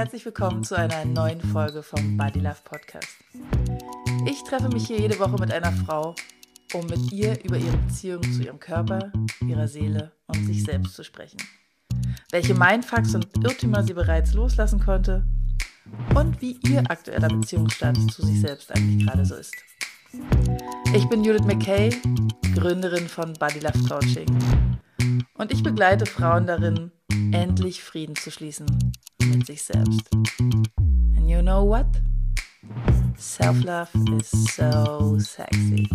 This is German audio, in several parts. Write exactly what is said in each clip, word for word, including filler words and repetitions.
herzlich willkommen zu einer neuen Folge vom Body Love Podcast. Ich treffe mich hier jede Woche mit einer Frau, um mit ihr über ihre Beziehung zu ihrem Körper, ihrer Seele und sich selbst zu sprechen. Welche Mindfucks und Irrtümer sie bereits loslassen konnte und wie ihr aktueller Beziehungsstatus zu sich selbst eigentlich gerade so ist. Ich bin Judith McKay, Gründerin von Body Love Coaching, und ich begleite Frauen darin, endlich Frieden zu schließen mit sich selbst. And you know what? Self-love is so sexy.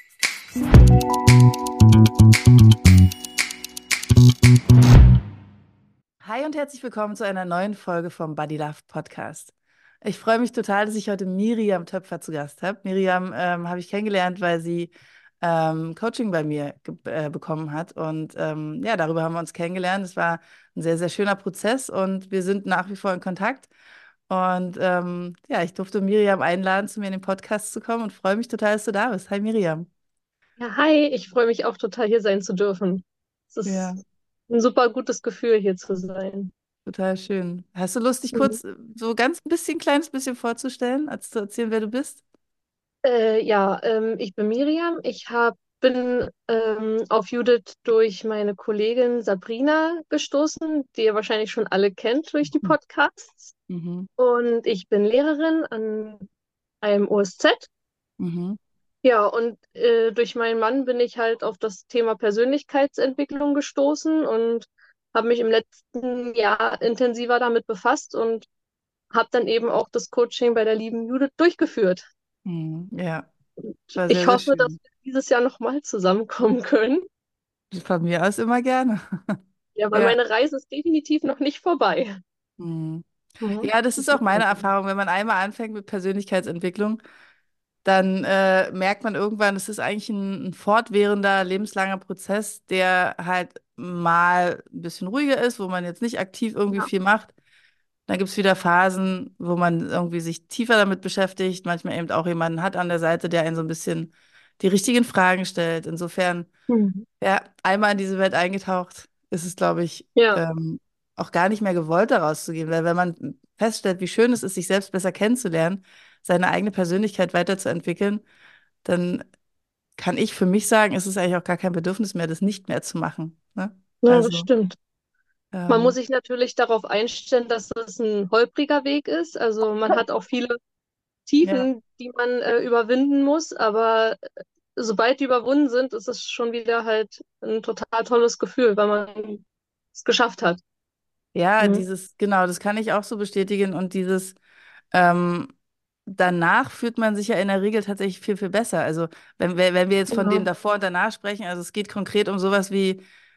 Hi und herzlich willkommen zu einer neuen Folge vom Body Love Podcast. Ich freue mich total, dass ich heute Miriam Töpfer zu Gast habe. Miriam ähm, habe ich kennengelernt, weil sie ähm, Coaching bei mir äh, bekommen hat. Und ähm, ja, darüber haben wir uns kennengelernt. Es war ein sehr, sehr schöner Prozess und wir sind nach wie vor in Kontakt. Und ähm, ja, ich durfte Miriam einladen, zu mir in den Podcast zu kommen und freue mich total, dass du da bist. Hi Miriam. Ja, hi, ich freue mich auch total, hier sein zu dürfen. Es Ja, ist ein super gutes Gefühl, hier zu sein. total schön. Hast du Lust, dich Mhm. kurz äh, so ganz ein bisschen, kleines bisschen vorzustellen, als zu erzählen, wer du bist? Äh, ja, ähm, ich bin Miriam. Ich hab, bin ähm, auf Judith durch meine Kollegin Sabrina gestoßen, die ihr wahrscheinlich schon alle kennt durch die Podcasts. Mhm. Und ich bin Lehrerin an einem O S Z. Mhm. Ja, und äh, durch meinen Mann bin ich halt auf das Thema Persönlichkeitsentwicklung gestoßen und habe mich im letzten Jahr intensiver damit befasst und habe dann eben auch das Coaching bei der lieben Judith durchgeführt. Mhm. Ja, war sehr, Ich sehr hoffe, dass schön. wir dieses Jahr nochmal zusammenkommen können. Von mir aus immer gerne. Ja, weil Ja. meine Reise ist definitiv noch nicht vorbei. Mhm. Mhm. Ja, das ist auch meine Erfahrung. Wenn man einmal anfängt mit Persönlichkeitsentwicklung, dann äh, merkt man irgendwann, es ist eigentlich ein, ein fortwährender, lebenslanger Prozess, der halt mal ein bisschen ruhiger ist, wo man jetzt nicht aktiv irgendwie Ja, viel macht. Dann gibt es wieder Phasen, wo man irgendwie sich tiefer damit beschäftigt, manchmal eben auch jemanden hat an der Seite, der einen so ein bisschen die richtigen Fragen stellt. Insofern, mhm. ja, einmal in diese Welt eingetaucht, ist es, glaube ich, Ja, ähm, auch gar nicht mehr gewollt, da rauszugehen. Weil wenn man feststellt, wie schön es ist, sich selbst besser kennenzulernen, seine eigene Persönlichkeit weiterzuentwickeln, dann kann ich für mich sagen, ist es eigentlich auch gar kein Bedürfnis mehr, das nicht mehr zu machen. Ne? ja, das Also, stimmt. Man muss ähm, sich natürlich darauf einstellen, dass das ein holpriger Weg ist. Also man hat auch viele ja, Tiefen, die man äh, überwinden muss, aber sobald die überwunden sind, ist es schon wieder halt ein total tolles Gefühl, weil man es geschafft hat. ja, Mhm. dieses, genau, das kann ich auch so bestätigen und dieses, ähm, danach fühlt man sich ja in der Regel tatsächlich viel, viel besser. Also wenn wir, wenn wir jetzt von dem Genau. davor und danach sprechen, also es geht konkret um sowas wie,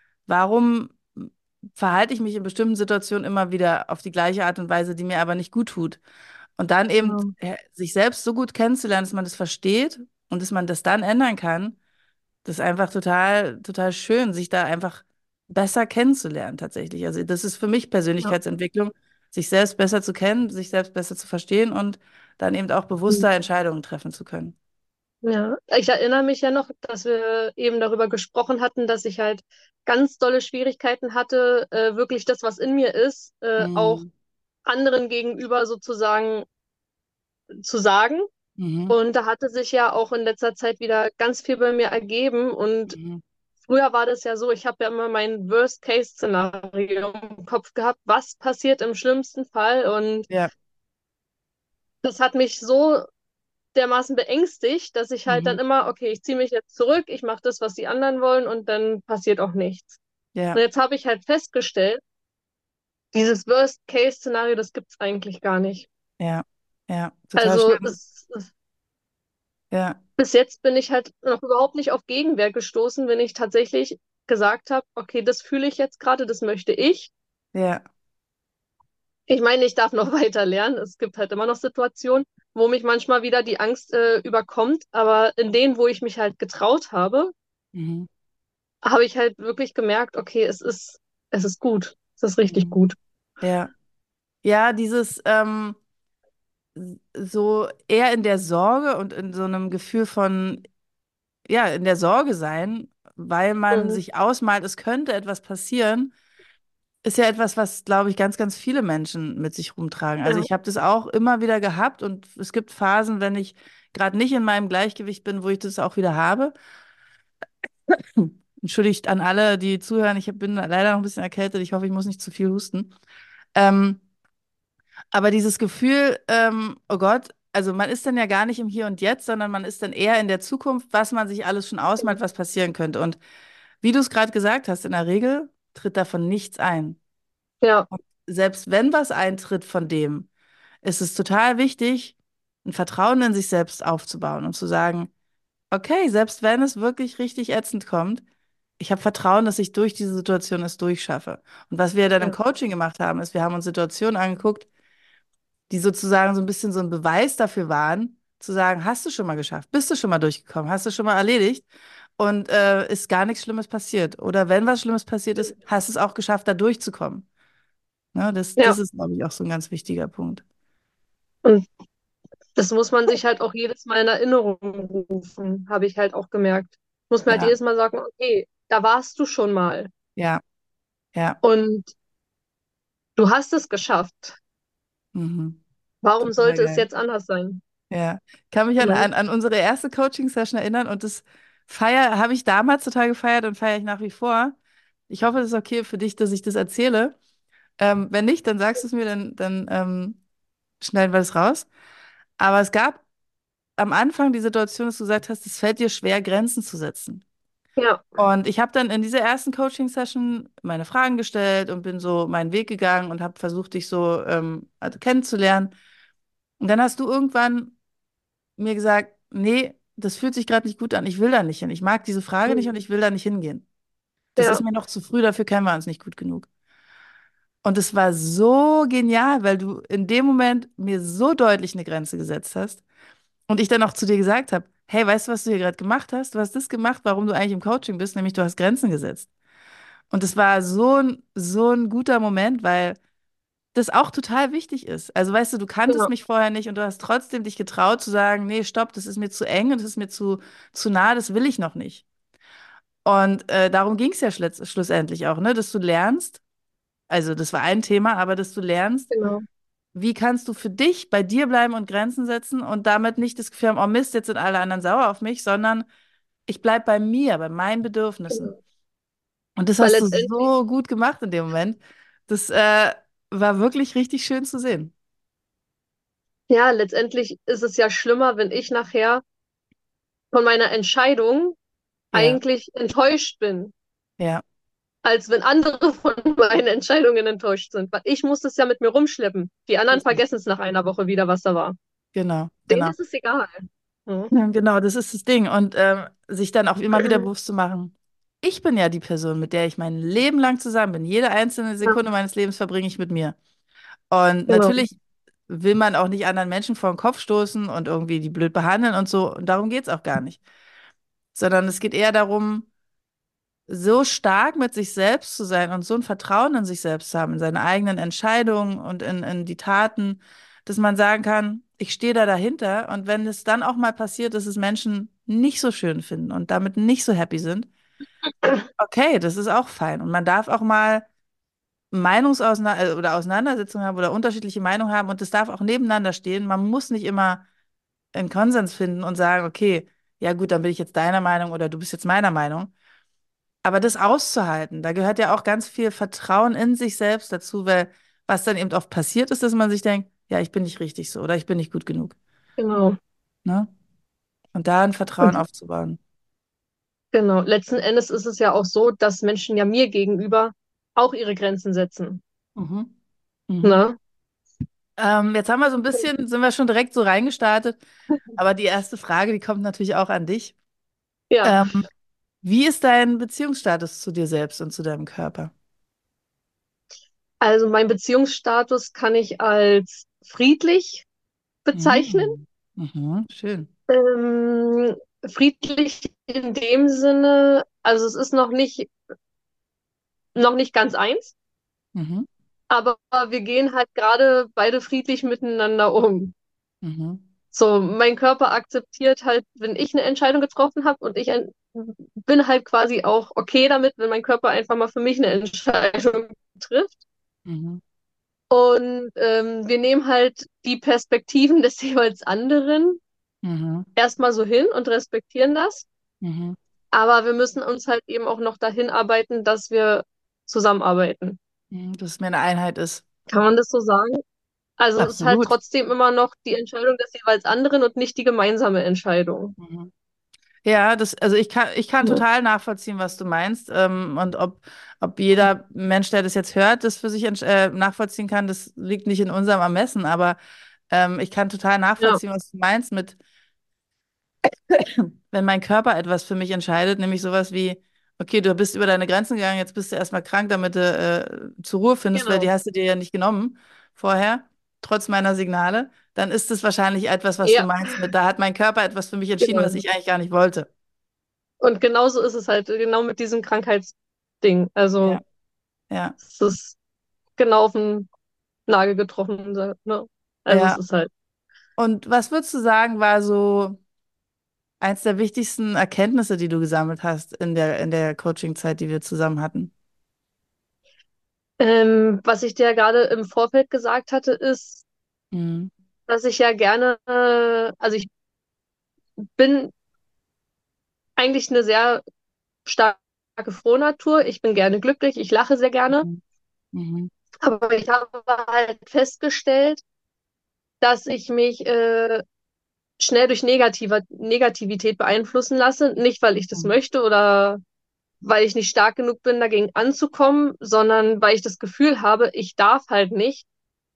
warum verhalte ich mich in bestimmten Situationen immer wieder auf die gleiche Art und Weise, die mir aber nicht gut tut. Und dann eben Genau. äh, sich selbst so gut kennenzulernen, dass man das versteht und dass man das dann ändern kann, das ist einfach total, total schön, sich da einfach besser kennenzulernen tatsächlich. Also das ist für mich Ja. Persönlichkeitsentwicklung, sich selbst besser zu kennen, sich selbst besser zu verstehen und dann eben auch Mhm. bewusster Entscheidungen treffen zu können. Ja, ich erinnere mich ja noch, dass wir eben darüber gesprochen hatten, dass ich halt ganz dolle Schwierigkeiten hatte, äh, wirklich das, was in mir ist, äh, auch Mhm. anderen gegenüber sozusagen zu sagen. Mhm. Und da hatte sich ja auch in letzter Zeit wieder ganz viel bei mir ergeben. Und Mhm. früher war das ja so, ich habe ja immer mein Worst-Case-Szenario im Kopf gehabt, was passiert im schlimmsten Fall. Und Ja. das hat mich so dermaßen beängstigt, dass ich halt dann Mhm. immer, okay, ich ziehe mich jetzt zurück, ich mache das, was die anderen wollen und dann passiert auch nichts. Und Ja. jetzt habe ich halt festgestellt, dieses Worst-Case-Szenario, das gibt es eigentlich gar nicht. Ja. Ja. Total Also schön. es, es, Ja. bis jetzt bin ich halt noch überhaupt nicht auf Gegenwehr gestoßen, wenn ich tatsächlich gesagt habe, okay, das fühle ich jetzt gerade, das möchte ich. Ja. Ich meine, ich darf noch weiter lernen. Es gibt halt immer noch Situationen, wo mich manchmal wieder die Angst äh, überkommt, aber in denen, wo ich mich halt getraut habe, Mhm. habe ich halt wirklich gemerkt, okay, es ist, es ist gut. Es ist richtig Mhm. gut. Ja. Ja, dieses ähm, so eher in der Sorge und in so einem Gefühl von, ja, in der Sorge sein, weil man Mhm. sich ausmalt, es könnte etwas passieren, ist ja etwas, was, glaube ich, ganz, ganz viele Menschen mit sich rumtragen. Also Ja, ich habe das auch immer wieder gehabt und es gibt Phasen, wenn ich gerade nicht in meinem Gleichgewicht bin, wo ich das auch wieder habe. Hm. Entschuldigt an alle, die zuhören. Ich bin leider noch ein bisschen erkältet. Ich hoffe, ich muss nicht zu viel husten. Ähm, aber dieses Gefühl, ähm, oh Gott, also man ist dann ja gar nicht im Hier und Jetzt, sondern man ist dann eher in der Zukunft, was man sich alles schon ausmalt, was passieren könnte. Und wie du es gerade gesagt hast, in der Regel tritt davon nichts ein. ja, Und selbst wenn was eintritt von dem, ist es total wichtig, ein Vertrauen in sich selbst aufzubauen und zu sagen, okay, selbst wenn es wirklich richtig ätzend kommt, ich habe Vertrauen, dass ich durch diese Situation es durchschaffe. Und was wir dann im ja, Coaching gemacht haben, ist, wir haben uns Situationen angeguckt, die sozusagen so ein bisschen so ein Beweis dafür waren, zu sagen, hast du schon mal geschafft, bist du schon mal durchgekommen, hast du schon mal erledigt und äh, ist gar nichts Schlimmes passiert. Oder wenn was Schlimmes passiert ist, hast du es auch geschafft, da durchzukommen. Ne, das, das ja. ist, glaube ich, auch so ein ganz wichtiger Punkt. Und das muss man sich halt auch jedes Mal in Erinnerung rufen, habe ich halt auch gemerkt. Muss man halt Ja, jedes Mal sagen, okay, da warst du schon mal ja, ja, und du hast es geschafft. mhm. Warum Total sollte es geil. jetzt anders sein? Ja, ich kann mich an, Ne? an, an unsere erste Coaching-Session erinnern und das feier, habe ich damals total gefeiert und feiere ich nach wie vor. Ich hoffe, es ist okay für dich, dass ich das erzähle. Ähm, wenn nicht, dann sagst du es mir, dann, dann ähm, schneiden wir das raus. Aber es gab am Anfang die Situation, dass du gesagt hast, es fällt dir schwer, Grenzen zu setzen. Ja, Und ich habe dann in dieser ersten Coaching-Session meine Fragen gestellt und bin so meinen Weg gegangen und habe versucht, dich so ähm, also kennenzulernen. Und dann hast du irgendwann mir gesagt, nee, das fühlt sich gerade nicht gut an. Ich will da nicht hin. Ich mag diese Frage nicht und ich will da nicht hingehen. Das ist ja, mir noch zu früh, dafür kennen wir uns nicht gut genug. Und es war so genial, weil du in dem Moment mir so deutlich eine Grenze gesetzt hast und ich dann auch zu dir gesagt habe, hey, weißt du, was du hier gerade gemacht hast? Du hast das gemacht, warum du eigentlich im Coaching bist, nämlich du hast Grenzen gesetzt. Und es war so ein, so ein guter Moment, weil das auch total wichtig ist. Also weißt du, du kanntest ja, mich vorher nicht und du hast trotzdem dich getraut zu sagen, nee, stopp, das ist mir zu eng und das ist mir zu, zu nah, das will ich noch nicht. Und äh, darum ging es ja schluss, schlussendlich auch, ne, dass du lernst, also das war ein Thema, aber dass du lernst, genau, wie kannst du für dich bei dir bleiben und Grenzen setzen und damit nicht das Gefühl haben, oh Mist, jetzt sind alle anderen sauer auf mich, sondern ich bleib bei mir, bei meinen Bedürfnissen. genau. Und das Weil hast du letztendlich, so gut gemacht in dem Moment. Das äh, war wirklich richtig schön zu sehen. ja, letztendlich ist es ja schlimmer, wenn ich nachher von meiner Entscheidung Ja, eigentlich enttäuscht bin, ja, als wenn andere von meinen Entscheidungen enttäuscht sind. Weil ich muss das ja mit mir rumschleppen. Die anderen richtig. vergessen es nach einer Woche wieder, was da war. Genau, Denen genau. ist es egal. Ja, Ja, genau, das ist das Ding. Und ähm, sich dann auch immer wieder bewusst zu machen, ich bin ja die Person, mit der ich mein Leben lang zusammen bin. Jede einzelne ja, Sekunde meines Lebens verbringe ich mit mir. Und genau, natürlich will man auch nicht anderen Menschen vor den Kopf stoßen und irgendwie die blöd behandeln und so. Und darum geht es auch gar nicht. Sondern es geht eher darum, so stark mit sich selbst zu sein und so ein Vertrauen in sich selbst zu haben, in seine eigenen Entscheidungen und in, in die Taten, dass man sagen kann, ich stehe da dahinter. Und wenn es dann auch mal passiert, dass es Menschen nicht so schön finden und damit nicht so happy sind, okay, das ist auch fein. Und man darf auch mal Meinungsauseinandersetzungen oder Auseinandersetzungen haben oder unterschiedliche Meinungen haben und das darf auch nebeneinander stehen. Man muss nicht immer einen Konsens finden und sagen, okay, ja gut, dann bin ich jetzt deiner Meinung oder du bist jetzt meiner Meinung. Aber das auszuhalten, da gehört ja auch ganz viel Vertrauen in sich selbst dazu, weil was dann eben oft passiert ist, dass man sich denkt, ja, ich bin nicht richtig so oder ich bin nicht gut genug. genau. Ne? Und da ein Vertrauen Und aufzubauen. genau, letzten Endes ist es ja auch so, dass Menschen ja mir gegenüber auch ihre Grenzen setzen. Mhm. Mhm. Ne? Ähm, jetzt haben wir so ein bisschen, sind wir schon direkt so reingestartet, aber die erste Frage, die kommt natürlich auch an dich. Ja, Ähm, Wie ist dein Beziehungsstatus zu dir selbst und zu deinem Körper? also mein Beziehungsstatus kann ich als friedlich bezeichnen. Mhm. Mhm. Schön. Ähm, friedlich in dem Sinne, also es ist noch nicht, noch nicht ganz eins, Mhm. aber wir gehen halt gerade beide friedlich miteinander um. Mhm. So, mein Körper akzeptiert halt, wenn ich eine Entscheidung getroffen habe und ich ein, bin halt quasi auch okay damit, wenn mein Körper einfach mal für mich eine Entscheidung betrifft. Mhm. Und ähm, wir nehmen halt die Perspektiven des jeweils anderen Mhm. erstmal so hin und respektieren das. Mhm. Aber wir müssen uns halt eben auch noch dahin arbeiten, dass wir zusammenarbeiten. Mhm. Dass es mir eine Einheit ist. Kann man das so sagen? Also es ist halt Absolut. trotzdem immer noch die Entscheidung des jeweils anderen und nicht die gemeinsame Entscheidung. Mhm. Ja, das, also ich kann, ich kann Ja. total nachvollziehen, was du meinst. Ähm, und ob, ob jeder Mensch, der das jetzt hört, das für sich entsch- äh, nachvollziehen kann, das liegt nicht in unserem Ermessen. Aber ähm, ich kann total Ja, nachvollziehen, was du meinst mit, wenn mein Körper etwas für mich entscheidet, nämlich sowas wie, okay, du bist über deine Grenzen gegangen, jetzt bist du erstmal krank, damit du äh, zur Ruhe findest, weil die genau. hast du dir ja nicht genommen vorher, trotz meiner Signale, dann ist es wahrscheinlich etwas, was du Ja, meinst mit, da hat mein Körper etwas für mich entschieden, was genau. ich eigentlich gar nicht wollte. Und genauso ist es halt, genau mit diesem Krankheitsding. Also Ja, ja, es ist genau auf den Nagel getroffen, ne? Also es ja. ist halt. Und was würdest du sagen, war so eins der wichtigsten Erkenntnisse, die du gesammelt hast in der, in der Coaching-Zeit, die wir zusammen hatten? Ähm, was ich dir gerade im Vorfeld gesagt hatte, ist, Mhm. dass ich ja gerne, äh, also ich bin eigentlich eine sehr starke Frohnatur. Ich bin gerne glücklich, ich lache sehr gerne. Mhm. Mhm. Aber ich habe halt festgestellt, dass ich mich äh, schnell durch Negative, Negativität beeinflussen lasse. Nicht, weil ich das Mhm. möchte oder weil ich nicht stark genug bin, dagegen anzukommen, sondern weil ich das Gefühl habe, ich darf halt nicht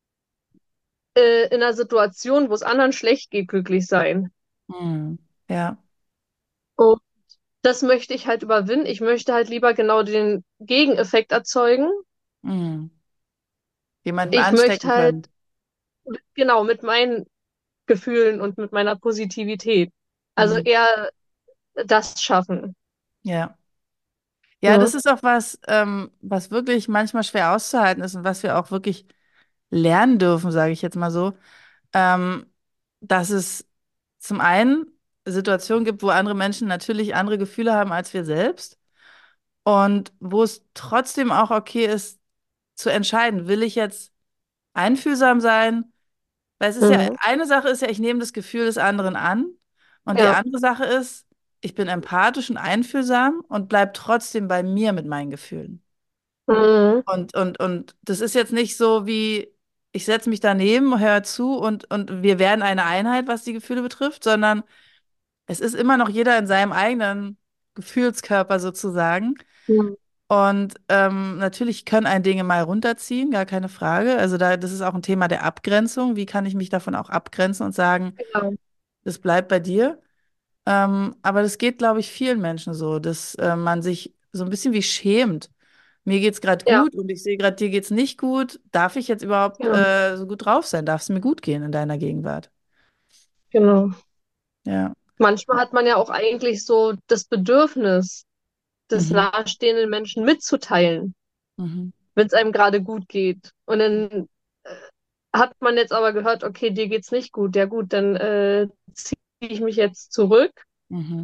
äh, in einer Situation, wo es anderen schlecht geht, glücklich sein. Mhm. Ja. Und das möchte ich halt überwinden. Ich möchte halt lieber genau den Gegeneffekt erzeugen. Mhm. Jemanden Ich möchte anstecken halt können. genau mit meinen Gefühlen und mit meiner Positivität. Also Mhm. eher das schaffen. Ja. Ja, das Ne? ist auch was, ähm, was wirklich manchmal schwer auszuhalten ist und was wir auch wirklich lernen dürfen, sage ich jetzt mal so, ähm, dass es zum einen Situationen gibt, wo andere Menschen natürlich andere Gefühle haben als wir selbst und wo es trotzdem auch okay ist, zu entscheiden, will ich jetzt einfühlsam sein? Weil es ist ja, Mhm. eine Sache ist ja, ich nehme das Gefühl des anderen an und die Ja. andere Sache ist, ich bin empathisch und einfühlsam und bleib trotzdem bei mir mit meinen Gefühlen. Mhm. Und, und, und das ist jetzt nicht so wie, ich setze mich daneben, höre zu und, und wir werden eine Einheit, was die Gefühle betrifft, sondern es ist immer noch jeder in seinem eigenen Gefühlskörper sozusagen. Mhm. Und ähm, natürlich können ein Dinge mal runterziehen, gar keine Frage. Also da, das ist auch ein Thema der Abgrenzung. Wie kann ich mich davon auch abgrenzen und sagen, Genau. das bleibt bei dir? Ähm, aber das geht, glaube ich, vielen Menschen so, dass äh, man sich so ein bisschen wie schämt. Mir geht's gerade Ja, gut und ich sehe gerade, dir geht's nicht gut. Darf ich jetzt überhaupt genau. äh, so gut drauf sein? Darf es mir gut gehen in deiner Gegenwart? Genau. Ja. Manchmal hat man ja auch eigentlich so das Bedürfnis, das Mhm. nahestehenden Menschen mitzuteilen, Mhm. wenn es einem gerade gut geht. Und dann äh, hat man jetzt aber gehört, okay, dir geht's nicht gut. Ja gut, dann äh, ziehe ich mich jetzt zurück. Mhm.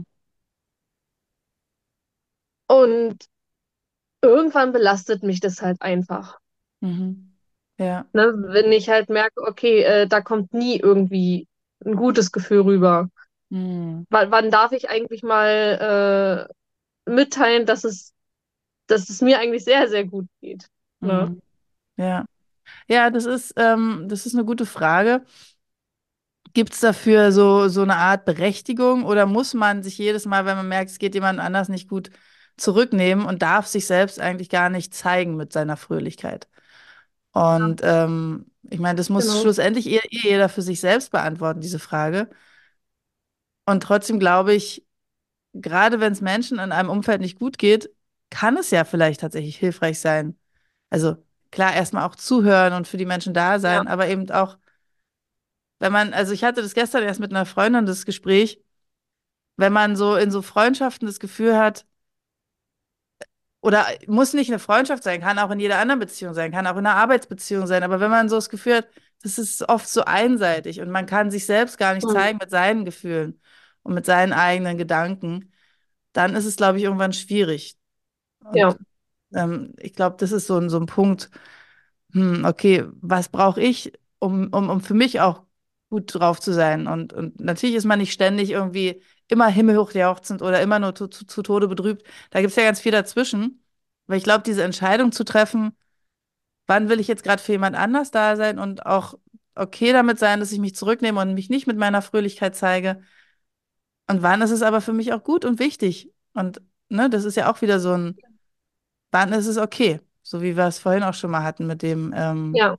Und irgendwann belastet mich das halt einfach. Mhm. Ja. Ne? Wenn ich halt merke, okay, äh, da kommt nie irgendwie ein gutes Gefühl rüber. Mhm. W wann darf ich eigentlich mal äh, mitteilen, dass es, dass es mir eigentlich sehr, sehr gut geht? Ne? Mhm. Ja. Ja, das ist, ähm, das ist eine gute Frage. Gibt es dafür so, so eine Art Berechtigung oder muss man sich jedes Mal, wenn man merkt, es geht jemand anders nicht gut, zurücknehmen und darf sich selbst eigentlich gar nicht zeigen mit seiner Fröhlichkeit? Und ähm, ich meine, das muss Genau. schlussendlich eh, eh jeder für sich selbst beantworten, diese Frage. Und trotzdem glaube ich, gerade wenn es Menschen in einem Umfeld nicht gut geht, kann es ja vielleicht tatsächlich hilfreich sein. Also klar, erstmal auch zuhören und für die Menschen da Ja. sein, aber eben auch, wenn man, also ich hatte das gestern erst mit einer Freundin, das Gespräch, wenn man so in so Freundschaften das Gefühl hat, oder muss nicht eine Freundschaft sein, kann auch in jeder anderen Beziehung sein, kann auch in einer Arbeitsbeziehung sein, aber wenn man so das Gefühl hat, das ist oft so einseitig und man kann sich selbst gar nicht Mhm. zeigen mit seinen Gefühlen und mit seinen eigenen Gedanken, dann ist es, glaube ich, irgendwann schwierig. Und Ja. Ähm, ich glaube, das ist so, ein- so ein Punkt, hm, okay, was brauche ich, um, um, um für mich auch gut drauf zu sein? Und, und natürlich ist man nicht ständig irgendwie immer himmelhoch jauchzend oder immer nur zu, zu, zu Tode betrübt. Da gibt es ja ganz viel dazwischen. Aber ich glaube, diese Entscheidung zu treffen, wann will ich jetzt gerade für jemand anders da sein und auch okay damit sein, dass ich mich zurücknehme und mich nicht mit meiner Fröhlichkeit zeige. Und wann ist es aber für mich auch gut und wichtig? Und ne, das ist ja auch wieder so ein, wann ist es okay? So wie wir es vorhin auch schon mal hatten mit dem, ähm, Ja,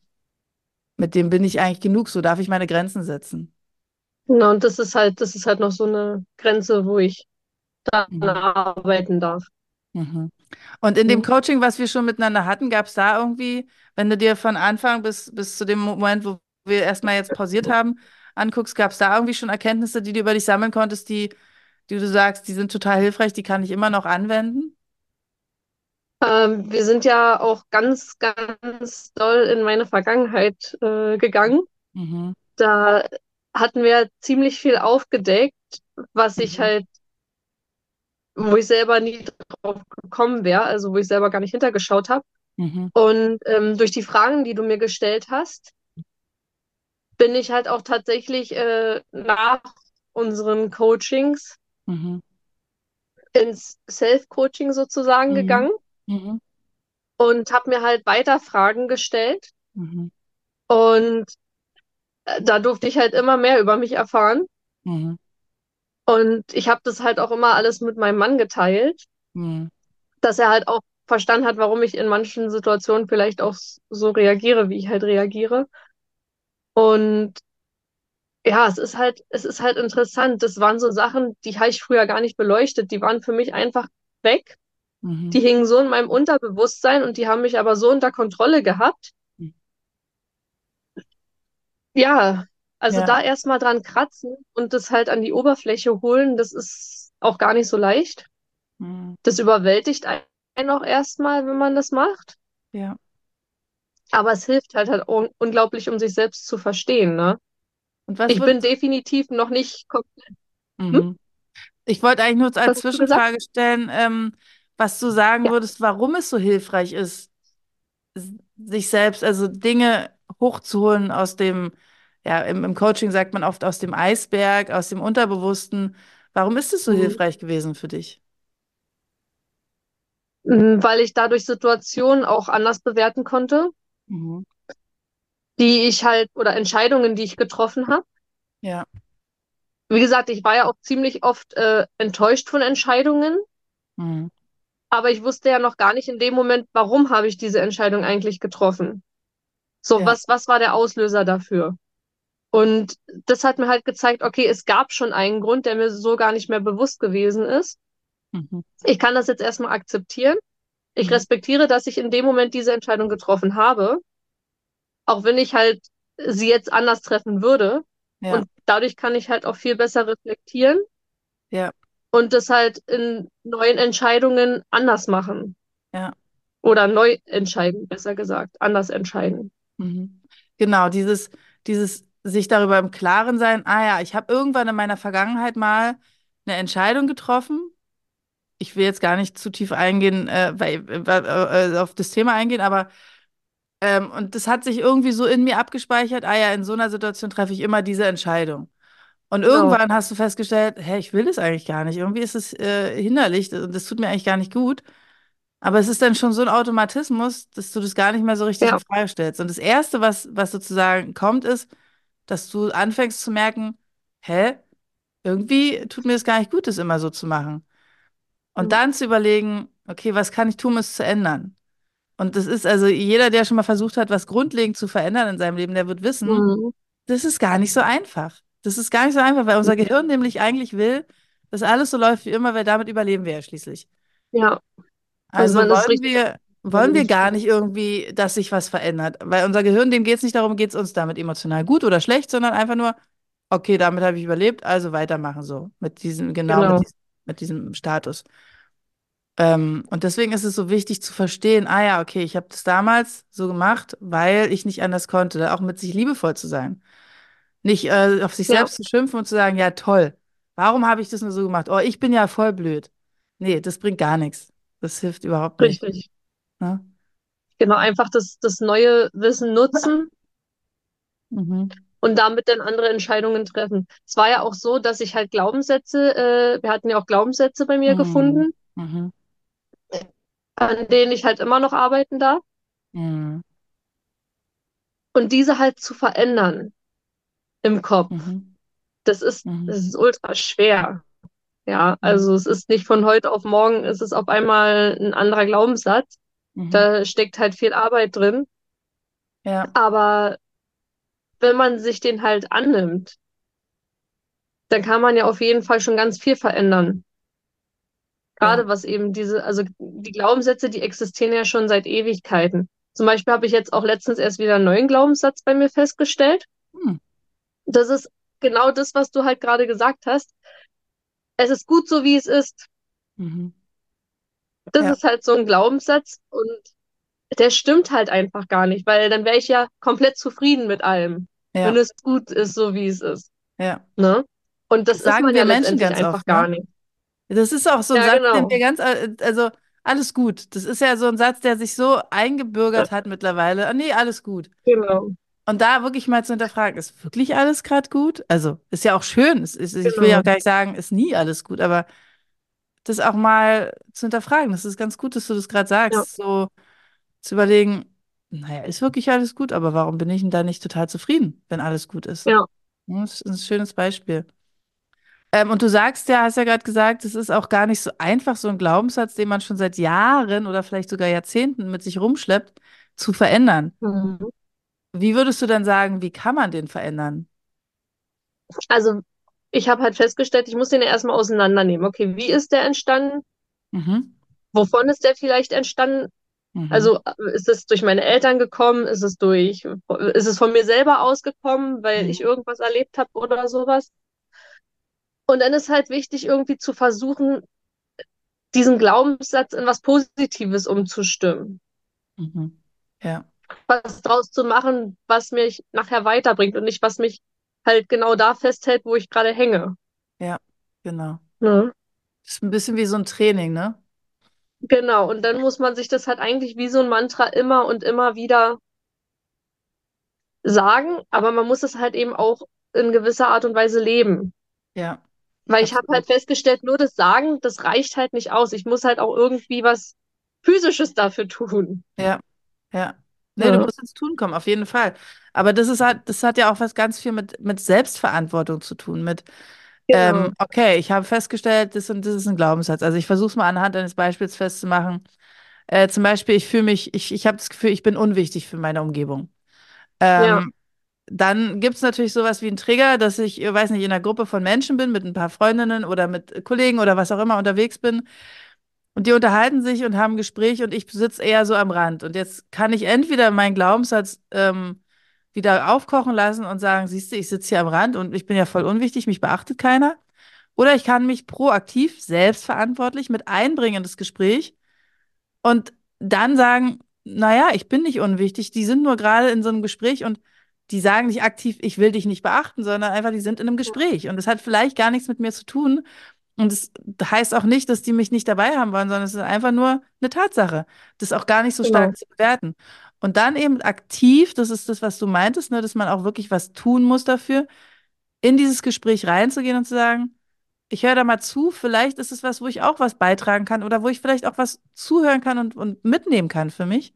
mit dem bin ich eigentlich genug, so darf ich meine Grenzen setzen. genau. Und das ist halt, das ist halt noch so eine Grenze, wo ich daran Mhm. arbeiten darf. Mhm. Und in dem Mhm. Coaching, was wir schon miteinander hatten, gab es da irgendwie, wenn du dir von Anfang bis, bis zu dem Moment, wo wir erstmal jetzt pausiert haben, anguckst, gab es da irgendwie schon Erkenntnisse, die du über dich sammeln konntest, die, die du sagst, die sind total hilfreich, die kann ich immer noch anwenden? Ähm, wir sind ja auch ganz, ganz doll in meine Vergangenheit äh, gegangen. Mhm. Da hatten wir ziemlich viel aufgedeckt, was ich Mhm. halt, wo ich selber nie drauf gekommen wäre, also wo ich selber gar nicht hintergeschaut habe. Mhm. Und ähm, durch die Fragen, die du mir gestellt hast, bin ich halt auch tatsächlich äh, nach unseren Coachings Mhm. ins Self-Coaching sozusagen Mhm. gegangen Mhm. und habe mir halt weiter Fragen gestellt. Mhm. Und äh, da durfte ich halt immer mehr über mich erfahren. Mhm. Und ich habe das halt auch immer alles mit meinem Mann geteilt, Mhm. dass er halt auch verstanden hat, warum ich in manchen Situationen vielleicht auch s- so reagiere, wie ich halt reagiere. Und ja, es ist halt, es ist halt interessant. Das waren so Sachen, die habe ich früher gar nicht beleuchtet. Die waren für mich einfach weg. Mhm. Die hingen so in meinem Unterbewusstsein und die haben mich aber so unter Kontrolle gehabt. Mhm. Ja, also Ja. da erstmal dran kratzen und das halt an die Oberfläche holen, das ist auch gar nicht so leicht. Mhm. Das überwältigt einen auch erstmal, wenn man das macht. Ja. Aber es hilft halt halt un unglaublich, um sich selbst zu verstehen, ne? Und was Ich bin würdest du, definitiv noch nicht komplett. Hm? mhm. Ich wollte eigentlich nur als Was hast du gesagt? Zwischenfrage stellen, ähm, was du sagen Ja. würdest, warum es so hilfreich ist, s- sich selbst, also Dinge hochzuholen aus dem, ja, im, im Coaching sagt man oft aus dem Eisberg, aus dem Unterbewussten. Warum ist es so Mhm. hilfreich gewesen für dich? Mhm, weil ich dadurch Situationen auch anders bewerten konnte, Mhm. die ich halt, oder Entscheidungen, die ich getroffen habe. Ja. Wie gesagt, ich war ja auch ziemlich oft äh, enttäuscht von Entscheidungen, Mhm. aber ich wusste ja noch gar nicht in dem Moment, warum habe ich diese Entscheidung eigentlich getroffen. So, Ja. was, was war der Auslöser dafür? Und das hat mir halt gezeigt, okay, es gab schon einen Grund, der mir so gar nicht mehr bewusst gewesen ist. Mhm. Ich kann das jetzt erstmal akzeptieren. Ich Mhm. respektiere, dass ich in dem Moment diese Entscheidung getroffen habe, auch wenn ich halt sie jetzt anders treffen würde. Ja. Und dadurch kann ich halt auch viel besser reflektieren Ja. und das halt in neuen Entscheidungen anders machen. Ja. Oder neu entscheiden, besser gesagt, anders entscheiden. Mhm. Genau, dieses, dieses sich darüber im Klaren sein, ah ja, ich habe irgendwann in meiner Vergangenheit mal eine Entscheidung getroffen. Ich will jetzt gar nicht zu tief eingehen, äh, weil, äh, äh, auf das Thema eingehen, aber ähm, und das hat sich irgendwie so in mir abgespeichert, ah ja, in so einer Situation treffe ich immer diese Entscheidung. Und Genau. irgendwann hast du festgestellt, hä, ich will das eigentlich gar nicht. Irgendwie ist es äh, hinderlich und das tut mir eigentlich gar nicht gut. Aber es ist dann schon so ein Automatismus, dass du das gar nicht mehr so richtig in Ja. Frage stellst. Und das Erste, was, was sozusagen kommt, ist, dass du anfängst zu merken, hä, irgendwie tut mir das gar nicht gut, das immer so zu machen. Und dann zu überlegen, okay, was kann ich tun, um es zu ändern? Und das ist also jeder, der schon mal versucht hat, was grundlegend zu verändern in seinem Leben, der wird wissen, Mhm. das ist gar nicht so einfach. Das ist gar nicht so einfach, weil unser Gehirn nämlich eigentlich will, dass alles so läuft wie immer, weil damit überleben wir ja schließlich. Ja. Also Also man ist wollen richtig wir, wollen wir intelligent. gar nicht irgendwie, dass sich was verändert. Weil unser Gehirn, dem geht es nicht darum, geht es uns damit emotional gut oder schlecht, sondern einfach nur, okay, damit habe ich überlebt, also weitermachen so. Mit diesem, genau mit Genau. diesem, mit diesem Status. Ähm, und deswegen ist es so wichtig zu verstehen, ah ja, okay, ich habe das damals so gemacht, weil ich nicht anders konnte, auch mit sich liebevoll zu sein. Nicht äh, auf sich Ja. selbst zu schimpfen und zu sagen, ja toll, warum habe ich das nur so gemacht? Oh, ich bin ja voll blöd. Nee, das bringt gar nichts. Das hilft überhaupt nicht. Richtig. Ne? Genau, einfach das, das neue Wissen nutzen Mhm. und damit dann andere Entscheidungen treffen. Es war ja auch so, dass ich halt Glaubenssätze, äh, wir hatten ja auch Glaubenssätze bei mir Mhm. gefunden, Mhm. an denen ich halt immer noch arbeiten darf. Mhm. Und diese halt zu verändern im Kopf, Mhm. das ist, Mhm. das ist ultra schwer. Ja, Mhm. also es ist nicht von heute auf morgen, ist es auf einmal ein anderer Glaubenssatz. Mhm. Da steckt halt viel Arbeit drin. Ja, Aber wenn man sich den halt annimmt, dann kann man ja auf jeden Fall schon ganz viel verändern. ja. Gerade was eben diese, also die Glaubenssätze, die existieren ja schon seit Ewigkeiten. Zum Beispiel habe ich jetzt auch letztens erst wieder einen neuen Glaubenssatz bei mir festgestellt. Hm. Das ist genau das, was du halt gerade gesagt hast. Es ist gut so, wie es ist. Mhm. Das Ja, ist halt so ein Glaubenssatz und der stimmt halt einfach gar nicht, weil dann wäre ich ja komplett zufrieden mit allem, wenn ja, es gut ist, so wie es ist. ja. Ne? Und das Das ist sagen man ja wir Menschen letztendlich ganz einfach oft, gar ne? nicht. Das ist auch so ein Ja, Satz, den wir genau. ganz, äh, also alles gut. Das ist ja so ein Satz, der sich so eingebürgert hat mittlerweile. Ah, nee, alles gut. Genau, Und da wirklich mal zu hinterfragen, ist wirklich alles gerade gut? Also, ist ja auch schön. Es ist, ich will ja genau. auch gar nicht sagen, ist nie alles gut, aber das auch mal zu hinterfragen, das ist ganz gut, dass du das gerade Ja, sagst. So zu überlegen, naja, ist wirklich alles gut, aber warum bin ich denn da nicht total zufrieden, wenn alles gut ist? ja. Ja, das ist ein schönes Beispiel. Ähm, und du sagst ja, hast ja gerade gesagt, es ist auch gar nicht so einfach, so einen Glaubenssatz, den man schon seit Jahren oder vielleicht sogar Jahrzehnten mit sich rumschleppt, zu verändern. Mhm. Wie würdest du dann sagen, wie kann man den verändern? Also ich habe halt festgestellt, ich muss den ja erstmal auseinandernehmen. Okay, wie ist der entstanden? Mhm. Wovon ist der vielleicht entstanden? Mhm. Also äh, ist es durch meine Eltern gekommen? Ist es durch, ist es von mir selber ausgekommen, weil ich Mhm. irgendwas erlebt habe oder sowas? Und dann ist halt wichtig, irgendwie zu versuchen, diesen Glaubenssatz in was Positives umzustimmen. Mhm. Ja, Was draus zu machen, was mich nachher weiterbringt und nicht, was mich halt genau da festhält, wo ich gerade hänge. ja, genau. Ne? Das ist ein bisschen wie so ein Training, ne? Genau, und dann muss man sich das halt eigentlich wie so ein Mantra immer und immer wieder sagen, aber man muss es halt eben auch in gewisser Art und Weise leben. Ja, Weil ich habe halt absolut. festgestellt, nur das Sagen, das reicht halt nicht aus. Ich muss halt auch irgendwie was Physisches dafür tun. Ja, ja. Nee, du Ne? musst ins Tun kommen, auf jeden Fall. Aber das ist halt, das hat ja auch was ganz viel mit, mit Selbstverantwortung zu tun, mit Ähm, Genau. okay, ich habe festgestellt, das und das ist ein Glaubenssatz. Also ich versuche es mal anhand eines Beispiels festzumachen. Äh, zum Beispiel, ich fühle mich, ich, ich habe das Gefühl, ich bin unwichtig für meine Umgebung. Ja, Ähm, Dann gibt es natürlich sowas wie einen Trigger, dass ich, ich weiß nicht, in einer Gruppe von Menschen bin, mit ein paar Freundinnen oder mit Kollegen oder was auch immer unterwegs bin. Und die unterhalten sich und haben ein Gespräch und ich sitze eher so am Rand. Und jetzt kann ich entweder meinen Glaubenssatz ähm, wieder aufkochen lassen und sagen, siehst du, ich sitze hier am Rand und ich bin ja voll unwichtig, mich beachtet keiner. Oder ich kann mich proaktiv, selbstverantwortlich mit einbringen in das Gespräch und dann sagen, naja, ich bin nicht unwichtig, die sind nur gerade in so einem Gespräch und die sagen nicht aktiv, ich will dich nicht beachten, sondern einfach, die sind in einem Gespräch. Und das hat vielleicht gar nichts mit mir zu tun. Und das heißt auch nicht, dass die mich nicht dabei haben wollen, sondern es ist einfach nur eine Tatsache. Das auch gar nicht so genau. stark zu bewerten. Und dann eben aktiv, das ist das, was du meintest, ne, dass man auch wirklich was tun muss dafür, in dieses Gespräch reinzugehen und zu sagen, ich höre da mal zu, vielleicht ist es was, wo ich auch was beitragen kann oder wo ich vielleicht auch was zuhören kann und, und mitnehmen kann für mich.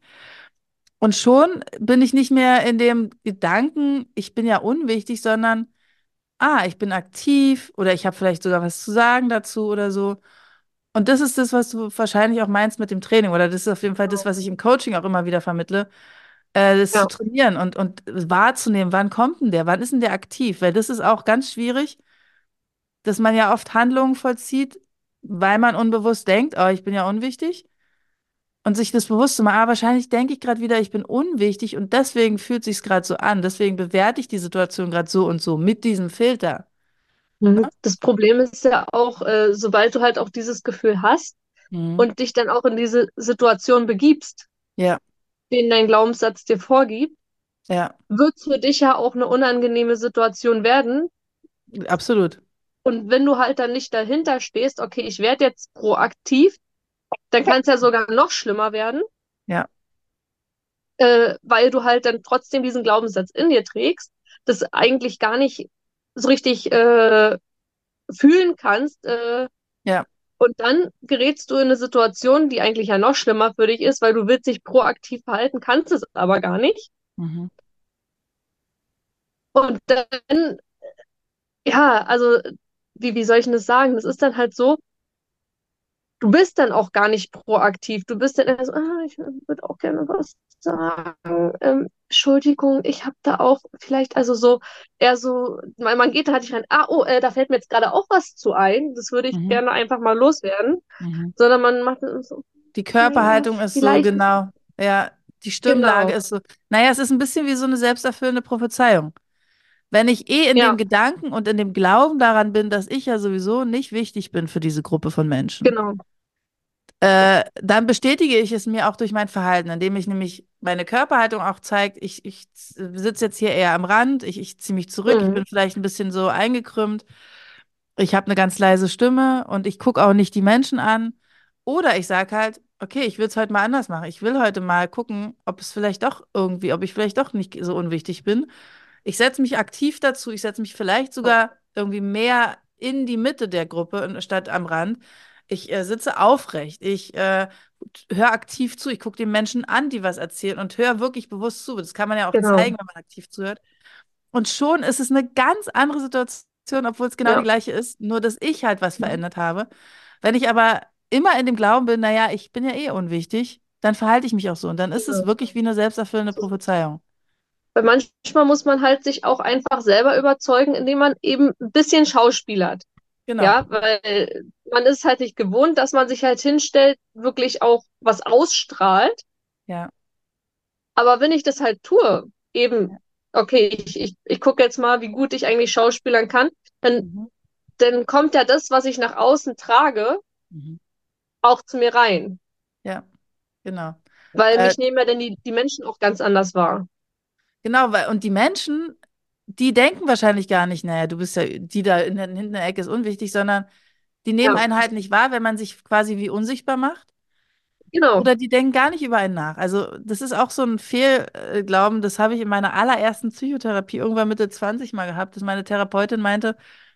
Und schon bin ich nicht mehr in dem Gedanken, ich bin ja unwichtig, sondern, ah, ich bin aktiv oder ich habe vielleicht sogar was zu sagen dazu oder so. Und das ist das, was du wahrscheinlich auch meinst mit dem Training oder das ist auf jeden Fall das, was ich im Coaching auch immer wieder vermittle, äh, das zu Ja. trainieren und, und wahrzunehmen, wann kommt denn der, wann ist denn der aktiv? Weil das ist auch ganz schwierig, dass man ja oft Handlungen vollzieht, weil man unbewusst denkt, oh, ich bin ja unwichtig. Und sich das bewusst zu machen, ah, wahrscheinlich denke ich gerade wieder, ich bin unwichtig und deswegen fühlt sich gerade so an. Deswegen bewerte ich die Situation gerade so und so mit diesem Filter. Mhm. Das Problem ist ja auch, äh, sobald du halt auch dieses Gefühl hast Mhm. und dich dann auch in diese Situation begibst, Ja, den dein Glaubenssatz dir vorgibt, ja, wird es für dich ja auch eine unangenehme Situation werden. absolut. Und wenn du halt dann nicht dahinter stehst, okay, ich werde jetzt proaktiv dann kann es ja sogar noch schlimmer werden, Ja. äh, weil du halt dann trotzdem diesen Glaubenssatz in dir trägst, das eigentlich gar nicht so richtig äh, fühlen kannst. Äh, Ja. und dann gerätst du in eine Situation, die eigentlich ja noch schlimmer für dich ist, weil du willst dich proaktiv verhalten, kannst es aber gar nicht. Mhm. Und dann, ja, also, wie, wie soll ich denn das sagen? Das ist dann halt so, du bist dann auch gar nicht proaktiv. Du bist dann eher so, ah, ich würde auch gerne was sagen. Ähm, Entschuldigung, ich habe da auch vielleicht, also so, eher so, man, man geht da halt nicht rein, ah, oh, äh, da fällt mir jetzt gerade auch was zu ein. Das würde ich Mhm. gerne einfach mal loswerden. Mhm. Sondern man macht dann so, Die naja, Körperhaltung ist so, vielleicht, genau. Ja, die Stimmlage genau. ist so. Naja, es ist ein bisschen wie so eine selbsterfüllende Prophezeiung. Wenn ich eh in dem Ja, Gedanken und in dem Glauben daran bin, dass ich ja sowieso nicht wichtig bin für diese Gruppe von Menschen, genau. äh, dann bestätige ich es mir auch durch mein Verhalten, indem ich nämlich meine Körperhaltung auch zeigt, ich, ich sitze jetzt hier eher am Rand, ich, ich ziehe mich zurück, ich Mhm. bin vielleicht ein bisschen so eingekrümmt, ich habe eine ganz leise Stimme und ich gucke auch nicht die Menschen an. Oder ich sage halt, okay, ich will es heute mal anders machen. Ich will heute mal gucken, ob es vielleicht doch irgendwie, ob ich vielleicht doch nicht so unwichtig bin. Ich setze mich aktiv dazu, ich setze mich vielleicht sogar irgendwie mehr in die Mitte der Gruppe statt am Rand. Ich äh, sitze aufrecht, ich äh, höre aktiv zu, ich gucke den Menschen an, die was erzählen und höre wirklich bewusst zu. Das kann man ja auch Genau. zeigen, wenn man aktiv zuhört. Und schon ist es eine ganz andere Situation, obwohl es genau die Ja. gleiche ist, nur dass ich halt was Mhm. verändert habe. Wenn ich aber immer in dem Glauben bin, naja, ich bin ja eh unwichtig, dann verhalte ich mich auch so. Und dann ist es Genau. wirklich wie eine selbsterfüllende Prophezeiung. Weil manchmal muss man halt sich auch einfach selber überzeugen, indem man eben ein bisschen schauspielert. Genau. Ja, weil man ist halt nicht gewohnt, dass man sich halt hinstellt, wirklich auch was ausstrahlt. Ja. Aber wenn ich das halt tue, eben, okay, ich, ich, ich gucke jetzt mal, wie gut ich eigentlich schauspielern kann, dann, Mhm. dann kommt ja das, was ich nach außen trage, Mhm. auch zu mir rein. Ja, genau. Weil Äh, mich nehmen ja dann die, die Menschen auch ganz anders wahr. genau, weil, und die Menschen, die denken wahrscheinlich gar nicht, naja, du bist ja, die da in, der- hinten in der Ecke ist unwichtig, sondern die nehmen Ja, einen halt nicht wahr, wenn man sich quasi wie unsichtbar macht. genau. Oder die denken gar nicht über einen nach. Also, das ist auch so ein Fehlglauben, das habe ich in meiner allerersten Psychotherapie irgendwann Mitte zwanzig mal gehabt, dass meine Therapeutin meinte,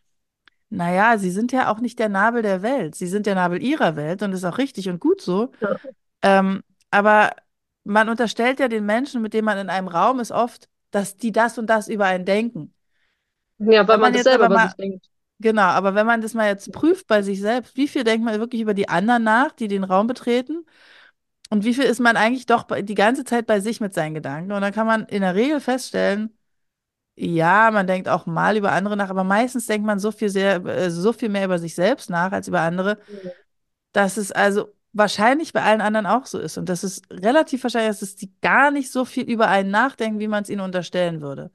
naja, Sie sind ja auch nicht der Nabel der Welt. Sie sind der Nabel Ihrer Welt und das ist auch richtig und gut so. Ja, Ähm, aber man unterstellt ja den Menschen, mit denen man in einem Raum ist, oft, dass die das und das über einen denken. ja, weil Wenn man man das jetzt selber aber über mal, sich denkt. genau, aber wenn man das mal jetzt prüft bei sich selbst, wie viel denkt man wirklich über die anderen nach, die den Raum betreten? Und wie viel ist man eigentlich doch bei, die ganze Zeit bei sich mit seinen Gedanken? Und dann kann man in der Regel feststellen, ja, man denkt auch mal über andere nach, aber meistens denkt man so viel sehr, äh, so viel mehr über sich selbst nach als über andere, dass es also wahrscheinlich bei allen anderen auch so ist. Und das ist relativ wahrscheinlich, dass es die gar nicht so viel über einen nachdenken, wie man es ihnen unterstellen würde.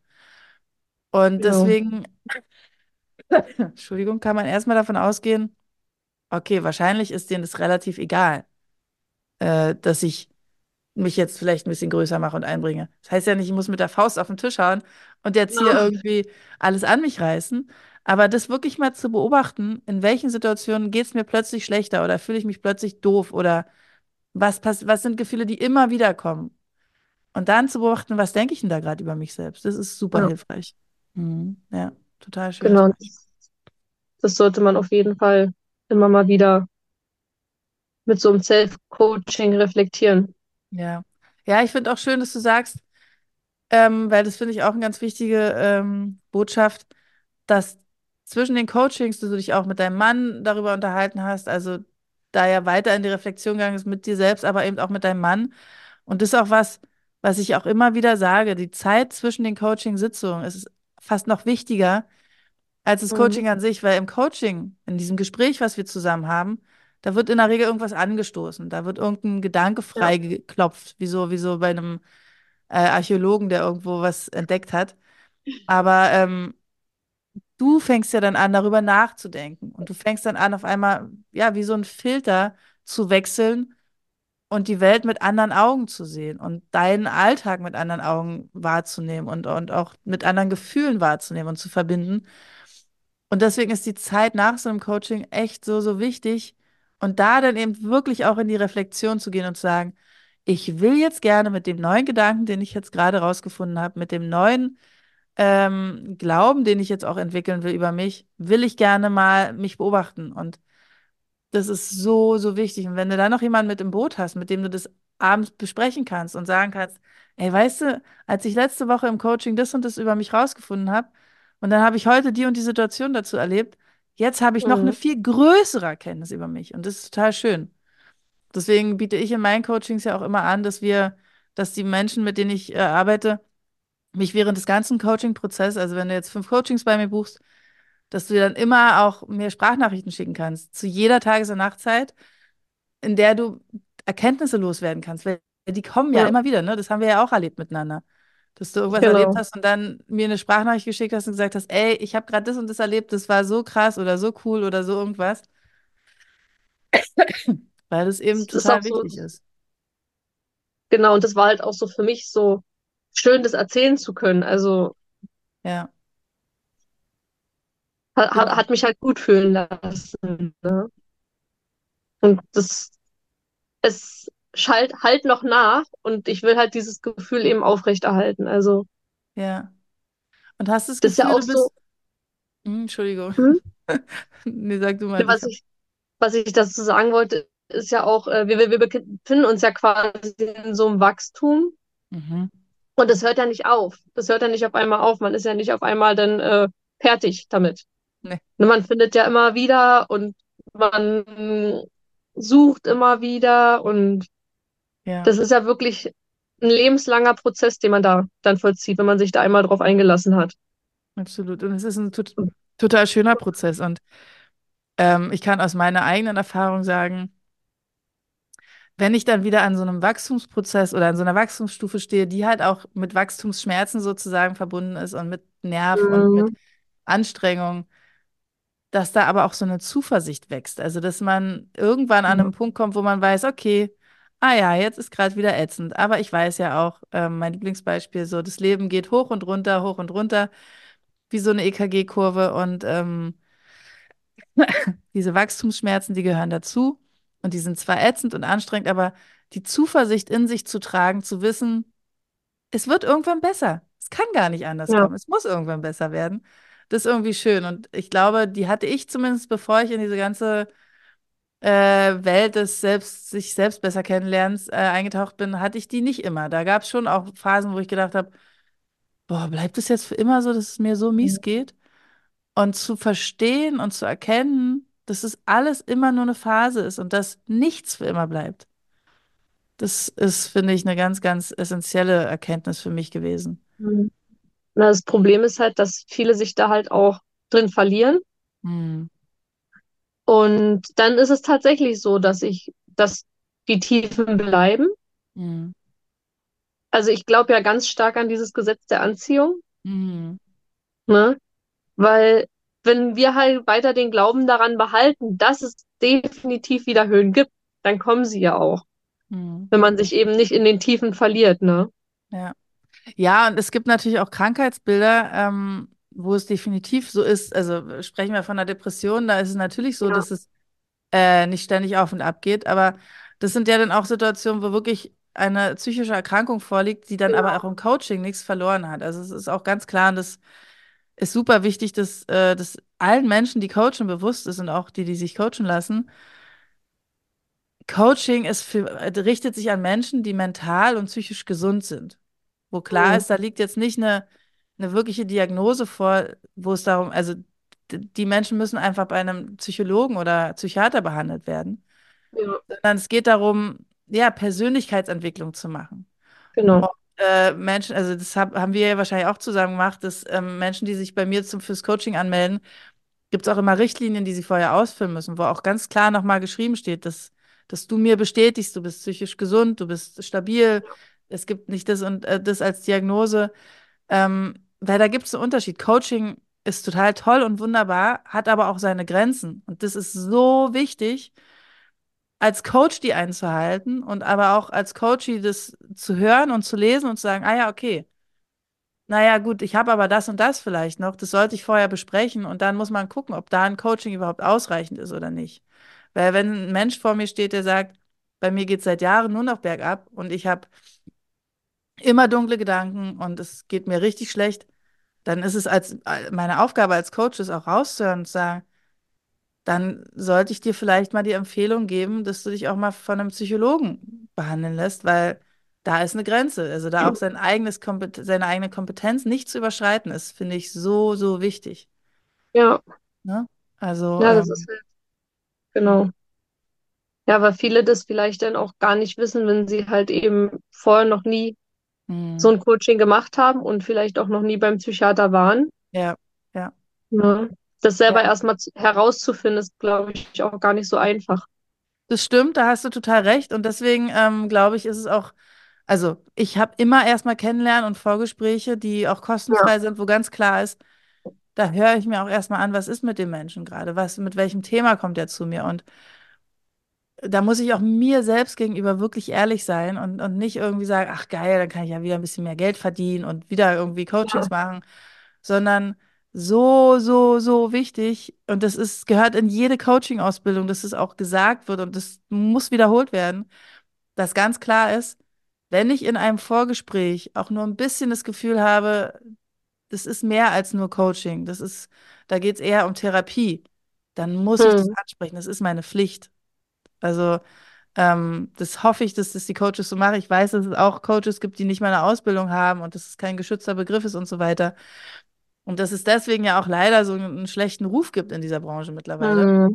Und Genau, deswegen, Entschuldigung, kann man erstmal davon ausgehen, okay, wahrscheinlich ist denen das relativ egal, äh, dass ich mich jetzt vielleicht ein bisschen größer mache und einbringe. Das heißt ja nicht, ich muss mit der Faust auf den Tisch hauen und jetzt hier genau, irgendwie alles an mich reißen. Aber das wirklich mal zu beobachten, in welchen Situationen geht es mir plötzlich schlechter oder fühle ich mich plötzlich doof oder was, pass was sind Gefühle, die immer wieder kommen. Und dann zu beobachten, was denke ich denn da gerade über mich selbst. Das ist super ja, hilfreich. Mhm. Ja, total schön. genau. Das sollte man auf jeden Fall immer mal wieder mit so einem Self-Coaching reflektieren. Ja. Ja, ich finde auch schön, dass du sagst, ähm, weil das finde ich auch eine ganz wichtige ähm, Botschaft, dass zwischen den Coachings du dich auch mit deinem Mann darüber unterhalten hast, also da ja weiter in die Reflexion gegangen ist mit dir selbst, aber eben auch mit deinem Mann. Und das ist auch was, was ich auch immer wieder sage, die Zeit zwischen den Coaching-Sitzungen ist fast noch wichtiger als das Mhm. Coaching an sich, weil im Coaching, in diesem Gespräch, was wir zusammen haben, da wird in der Regel irgendwas angestoßen, da wird irgendein Gedanke Ja, freigeklopft, wie so, wie so bei einem äh, Archäologen, der irgendwo was entdeckt hat. Aber ähm, du fängst ja dann an, darüber nachzudenken. Und du fängst dann an, auf einmal, ja, wie so ein Filter zu wechseln und die Welt mit anderen Augen zu sehen und deinen Alltag mit anderen Augen wahrzunehmen und, und auch mit anderen Gefühlen wahrzunehmen und zu verbinden. Und deswegen ist die Zeit nach so einem Coaching echt so, so wichtig, Und da dann eben wirklich auch in die Reflexion zu gehen und zu sagen, ich will jetzt gerne mit dem neuen Gedanken, den ich jetzt gerade rausgefunden habe, mit dem neuen ähm, Glauben, den ich jetzt auch entwickeln will über mich, will ich gerne mal mich beobachten. Und das ist so, so wichtig. Und wenn du da noch jemanden mit im Boot hast, mit dem du das abends besprechen kannst und sagen kannst, ey, weißt du, als ich letzte Woche im Coaching das und das über mich rausgefunden habe und dann habe ich heute die und die Situation dazu erlebt, jetzt habe ich noch eine Mhm. viel größere Erkenntnis über mich. Und das ist total schön. Deswegen biete ich in meinen Coachings ja auch immer an, dass wir, dass die Menschen, mit denen ich äh, arbeite, mich während des ganzen Coaching-Prozesses, also wenn du jetzt fünf Coachings bei mir buchst, dass du dir dann immer auch mir Sprachnachrichten schicken kannst, zu jeder Tages- und Nachtzeit, in der du Erkenntnisse loswerden kannst, weil die kommen ja Ja, immer wieder, ne? Das haben wir ja auch erlebt miteinander. Dass du irgendwas erlebt genau. hast und dann mir eine Sprachnachricht geschickt hast und gesagt hast, ey, ich habe gerade das und das erlebt, das war so krass oder so cool oder so irgendwas, weil das eben Es ist auch total so, wichtig ist. genau, und das war halt auch so für mich so schön, das erzählen zu können. Also Ja, hat, hat genau. hat mich halt gut fühlen lassen. Ne? Und das, es schallt halt noch nach und ich will halt dieses Gefühl eben aufrechterhalten. Also Ja. Und hast du das das ist ja Gefühl, auch du so, bist. Hm, Entschuldigung. hm? Nee, sag du mal, ich was hab. ich, was ich dazu sagen wollte, ist ja auch, äh, wir, wir, wir befinden uns ja quasi in so einem Wachstum. Mhm. Und das hört ja nicht auf. Das hört ja nicht auf einmal auf. Man ist ja nicht auf einmal dann äh, fertig damit. Nee. Ne, man findet ja immer wieder und man sucht immer wieder. Und Ja, das ist ja wirklich ein lebenslanger Prozess, den man da dann vollzieht, wenn man sich da einmal drauf eingelassen hat. absolut. Und es ist ein tot total schöner Prozess. Und ähm, ich kann aus meiner eigenen Erfahrung sagen, wenn ich dann wieder an so einem Wachstumsprozess oder an so einer Wachstumsstufe stehe, die halt auch mit Wachstumsschmerzen sozusagen verbunden ist und mit Nerv und mit Mhm. Anstrengung, dass da aber auch so eine Zuversicht wächst. Also, dass man irgendwann an Ja. einem Punkt kommt, wo man weiß, okay, ah ja, jetzt ist gerade wieder ätzend. Aber ich weiß ja auch, ähm, mein Lieblingsbeispiel, so, das Leben geht hoch und runter, hoch und runter, wie so eine E K G-Kurve. Und ähm, diese Wachstumsschmerzen, die gehören dazu. Und die sind zwar ätzend und anstrengend, aber die Zuversicht in sich zu tragen, zu wissen, es wird irgendwann besser. Es kann gar nicht anders Ja. kommen. Es muss irgendwann besser werden. Das ist irgendwie schön. Und ich glaube, die hatte ich zumindest, bevor ich in diese ganze äh, Welt des selbst, sich selbst besser kennenlernens äh, eingetaucht bin, hatte ich die nicht immer. Da gab es schon auch Phasen, wo ich gedacht habe, boah, bleibt es jetzt für immer so, dass es mir so mies geht? Und zu verstehen und zu erkennen, dass es alles immer nur eine Phase ist und dass nichts für immer bleibt. Das ist, finde ich, eine ganz, ganz essentielle Erkenntnis für mich gewesen. Mhm. Na, das Problem ist halt, dass viele sich da halt auch drin verlieren. Hm, Und dann ist es tatsächlich so, dass ich, dass die Tiefen bleiben. hm, Also ich glaube ja ganz stark an dieses Gesetz der Anziehung, hm, ne? Weil wenn wir halt weiter den Glauben daran behalten, dass es definitiv wieder Höhen gibt, dann kommen sie ja auch, hm, wenn man sich eben nicht in den Tiefen verliert, ne? ja. Ja, und es gibt natürlich auch Krankheitsbilder, ähm, wo es definitiv so ist. Also sprechen wir von einer Depression, da ist es natürlich so, Ja, dass es äh, nicht ständig auf und ab geht. Aber das sind ja dann auch Situationen, wo wirklich eine psychische Erkrankung vorliegt, die dann aber auch genau. im Coaching nichts verloren hat. Also es ist auch ganz klar, und das ist super wichtig, dass, äh, dass allen Menschen, die coachen, bewusst ist und auch die, die sich coachen lassen. Coaching ist für, äh, richtet sich an Menschen, die mental und psychisch gesund sind. Wo klar Mhm. ist, da liegt jetzt nicht eine, eine wirkliche Diagnose vor, wo es darum, also d- die Menschen müssen einfach bei einem Psychologen oder Psychiater behandelt werden, Ja, sondern es geht darum, ja, Persönlichkeitsentwicklung zu machen. Und, genau. äh, Menschen, also das hab, haben wir ja wahrscheinlich auch zusammen gemacht, dass ähm, Menschen, die sich bei mir zum, fürs Coaching anmelden, gibt es auch immer Richtlinien, die sie vorher ausfüllen müssen, wo auch ganz klar nochmal geschrieben steht, dass, dass du mir bestätigst, du bist psychisch gesund, du bist stabil, es gibt nicht das und äh, das als Diagnose, ähm, weil da gibt es einen Unterschied. Coaching ist total toll und wunderbar, hat aber auch seine Grenzen. Und das ist so wichtig, als Coach die einzuhalten und aber auch als Coach das zu hören und zu lesen und zu sagen, ah ja, okay. Naja, gut, ich habe aber das und das vielleicht noch. Das sollte ich vorher besprechen und dann muss man gucken, ob da ein Coaching überhaupt ausreichend ist oder nicht. Weil wenn ein Mensch vor mir steht, der sagt, bei mir geht es seit Jahren nur noch bergab und ich habe immer dunkle Gedanken und es geht mir richtig schlecht, dann ist es als meine Aufgabe als Coach, ist auch rauszuhören und zu sagen, dann sollte ich dir vielleicht mal die Empfehlung geben, dass du dich auch mal von einem Psychologen behandeln lässt, weil da ist eine Grenze. Also da auch sein eigenes Kompet seine eigene Kompetenz nicht zu überschreiten ist, finde ich so, so wichtig. Ja, Ne? Also, ja, das ist ähm, halt, genau. Ja, weil viele das vielleicht dann auch gar nicht wissen, wenn sie halt eben vorher noch nie so hm, ein Coaching gemacht haben und vielleicht auch noch nie beim Psychiater waren. ja, ja, Ne? Das selber ja. erstmal zu- herauszufinden, ist, glaube ich, auch gar nicht so einfach. Das stimmt, da hast du total recht. Und deswegen ähm, glaube ich, ist es auch, also ich habe immer erstmal Kennenlernen und Vorgespräche, die auch Ja. kostenfrei sind, wo ganz klar ist, da höre ich mir auch erstmal an, was ist mit dem Menschen gerade, was, mit welchem Thema kommt er zu mir. Und da muss ich auch mir selbst gegenüber wirklich ehrlich sein und, und nicht irgendwie sagen, ach geil, dann kann ich ja wieder ein bisschen mehr Geld verdienen und wieder irgendwie Coachings Ja. machen, sondern so, so, so wichtig. Und das ist, gehört in jede Coaching-Ausbildung, dass es auch gesagt wird und das muss wiederholt werden, dass ganz klar ist, wenn ich in einem Vorgespräch auch nur ein bisschen das Gefühl habe, das ist mehr als nur Coaching, das ist, da geht es eher um Therapie, dann muss ich das Hm. ansprechen, das ist meine Pflicht. Also ähm, das hoffe ich, dass das die Coaches so machen. Ich weiß, dass es auch Coaches gibt, die nicht mal eine Ausbildung haben und dass es kein geschützter Begriff ist und so weiter. Und dass es deswegen ja auch leider so einen schlechten Ruf gibt in dieser Branche mittlerweile. Hm.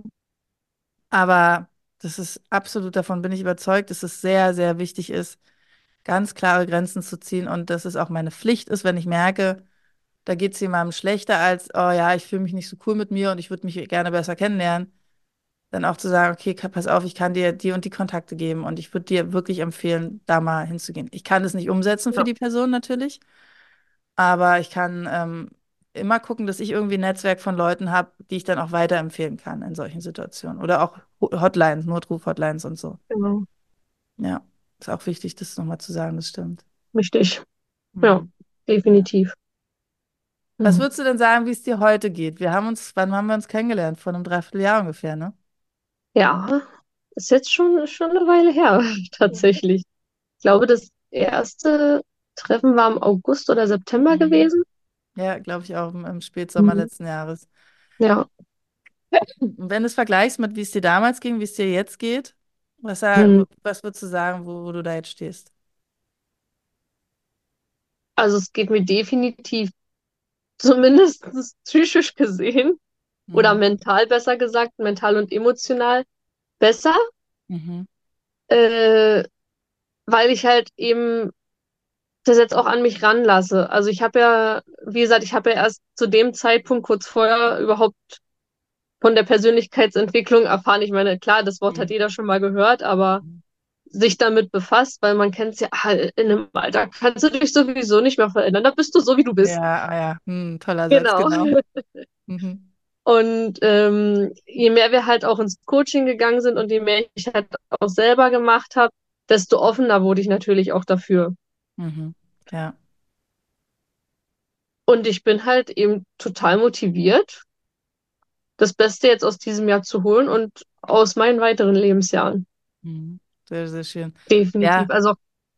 Aber das ist absolut, davon bin ich überzeugt, dass es sehr, sehr wichtig ist, ganz klare Grenzen zu ziehen und dass es auch meine Pflicht ist, wenn ich merke, da geht es jemandem schlechter als, oh ja, ich fühle mich nicht so cool mit mir und ich würde mich gerne besser kennenlernen, dann auch zu sagen, okay, ka- pass auf, ich kann dir die und die Kontakte geben und ich würde dir wirklich empfehlen, da mal hinzugehen. Ich kann es nicht umsetzen für Ja, die Person natürlich, aber ich kann ähm, immer gucken, dass ich irgendwie ein Netzwerk von Leuten habe, die ich dann auch weiterempfehlen kann in solchen Situationen. Oder auch Ho- Hotlines, Notruf-Hotlines und so. genau. Ja, ist auch wichtig, das nochmal zu sagen, das stimmt. Richtig. Ja, Hm. Ja. definitiv. Was Hm. würdest du denn sagen, wie es dir heute geht? Wir haben uns, wann haben wir uns kennengelernt? Vor einem Dreivierteljahr ungefähr, ne? Ja, ist jetzt schon, schon eine Weile her, tatsächlich. Ich glaube, das erste Treffen war im August oder September Mhm. gewesen. Ja, glaube ich auch im, im Spätsommer Mhm. letzten Jahres. Ja. Und wenn du es vergleichst mit, wie es dir damals ging, wie es dir jetzt geht, was, Hm. sa- was würdest du sagen, wo, wo du da jetzt stehst? Also es geht mir definitiv, zumindest psychisch gesehen, oder Mhm. mental besser gesagt, mental und emotional besser, Mhm. äh, weil ich halt eben das jetzt auch an mich ranlasse. Also ich habe ja, wie gesagt, ich habe ja erst zu dem Zeitpunkt kurz vorher überhaupt von der Persönlichkeitsentwicklung erfahren. Ich meine, klar, das Wort hat Mhm. jeder schon mal gehört, aber sich damit befasst, weil man kennt es ja, ah, in einem Alter kannst du dich sowieso nicht mehr verändern, da bist du so, wie du bist. Ja, ah ja, hm, toller Satz, Genau. genau. Mhm. Und ähm, je mehr wir halt auch ins Coaching gegangen sind und je mehr ich halt auch selber gemacht habe, desto offener wurde ich natürlich auch dafür. Mhm. Ja. Und ich bin halt eben total motiviert, das Beste jetzt aus diesem Jahr zu holen und aus meinen weiteren Lebensjahren. Mhm. Sehr, sehr schön. Definitiv. Ja, Also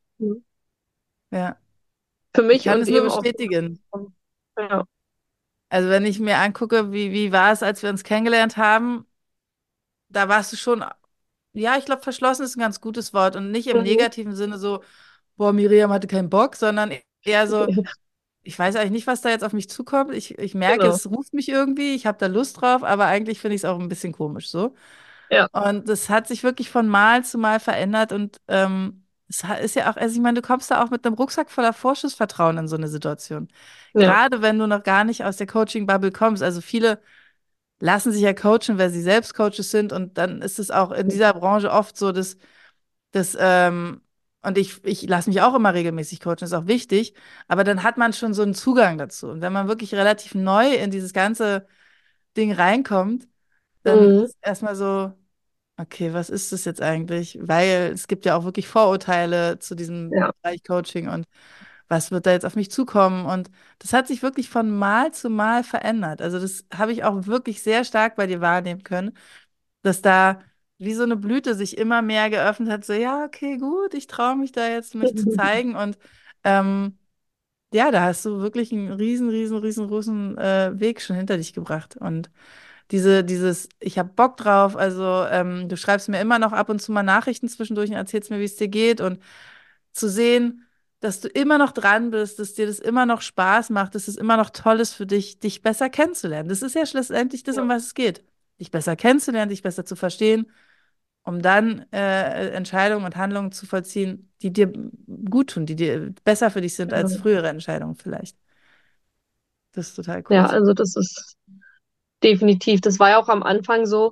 ja. für Ich mich kann und es nur eben auch. bestätigen. Ja. Also wenn ich mir angucke, wie, wie war es, als wir uns kennengelernt haben, da warst du schon, ja, ich glaube, verschlossen ist ein ganz gutes Wort und nicht im Mhm. negativen Sinne so, boah, Miriam hatte keinen Bock, sondern eher so, ich weiß eigentlich nicht, was da jetzt auf mich zukommt. Ich, ich merke, Genau. es ruft mich irgendwie, ich habe da Lust drauf, aber eigentlich finde ich es auch ein bisschen komisch so. Ja. Und das hat sich wirklich von Mal zu Mal verändert und ähm, es ha- ist ja auch, also ich meine, du kommst da auch mit einem Rucksack voller Vorschussvertrauen in so eine Situation. Ja. Gerade wenn du noch gar nicht aus der Coaching-Bubble kommst. Also viele lassen sich ja coachen, weil sie selbst Coaches sind und dann ist es auch in dieser Branche oft so, dass, dass ähm, und ich, ich lasse mich auch immer regelmäßig coachen, ist auch wichtig, aber dann hat man schon so einen Zugang dazu. Und wenn man wirklich relativ neu in dieses ganze Ding reinkommt, dann ist Mhm. es erstmal so, okay, was ist das jetzt eigentlich? Weil es gibt ja auch wirklich Vorurteile zu diesem Ja. Bereich Coaching und was wird da jetzt auf mich zukommen? Und das hat sich wirklich von Mal zu Mal verändert. Also das habe ich auch wirklich sehr stark bei dir wahrnehmen können, dass da wie so eine Blüte sich immer mehr geöffnet hat, so, ja, okay, gut, ich traue mich da jetzt, mich zu zeigen. Und ähm, ja, da hast du wirklich einen riesen, riesen, riesengroßen äh, Weg schon hinter dich gebracht. Und diese, dieses, ich habe Bock drauf, also ähm, du schreibst mir immer noch ab und zu mal Nachrichten zwischendurch und erzählst mir, wie es dir geht. Und zu sehen, dass du immer noch dran bist, dass dir das immer noch Spaß macht, dass es immer noch toll ist für dich, dich besser kennenzulernen. Das ist ja schlussendlich das, um Ja, was es geht. Dich besser kennenzulernen, dich besser zu verstehen, um dann äh, Entscheidungen und Handlungen zu vollziehen, die dir gut tun, die dir besser für dich sind als genau. frühere Entscheidungen vielleicht. Das ist total cool. Ja, also das ist definitiv, das war ja auch am Anfang so,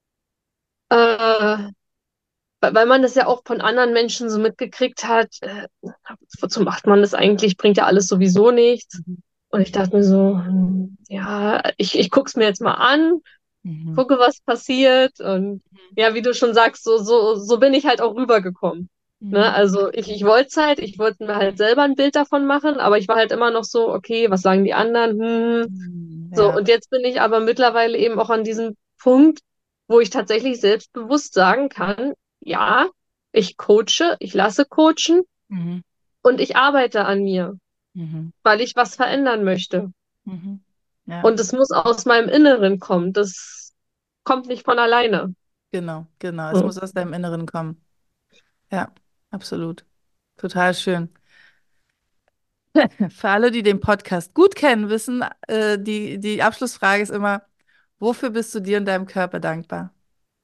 äh, weil weil man das ja auch von anderen Menschen so mitgekriegt hat, äh, wozu macht man das eigentlich? Bringt ja alles sowieso nichts. Mhm. Und ich dachte mir so, hm, ja, ich, ich guck's mir jetzt mal an, Mhm. gucke, was passiert. Und ja, wie du schon sagst, so, so, so bin ich halt auch rübergekommen. Ne? Mhm. Also ich, ich wollte es halt, ich wollte mir halt selber ein Bild davon machen, aber ich war halt immer noch so, okay, was sagen die anderen? Hm. Mhm. So, Ja. und jetzt bin ich aber mittlerweile eben auch an diesem Punkt, wo ich tatsächlich selbstbewusst sagen kann, ja, ich coache, ich lasse coachen Mhm. und ich arbeite an mir, Mhm. weil ich was verändern möchte. Mhm. Ja, Und es muss aus meinem Inneren kommen. Das kommt nicht von alleine. genau, genau. Es So. muss aus deinem Inneren kommen. Ja, absolut. Total schön. Für alle, die den Podcast gut kennen, wissen, äh, die, die Abschlussfrage ist immer, wofür bist du dir und deinem Körper dankbar?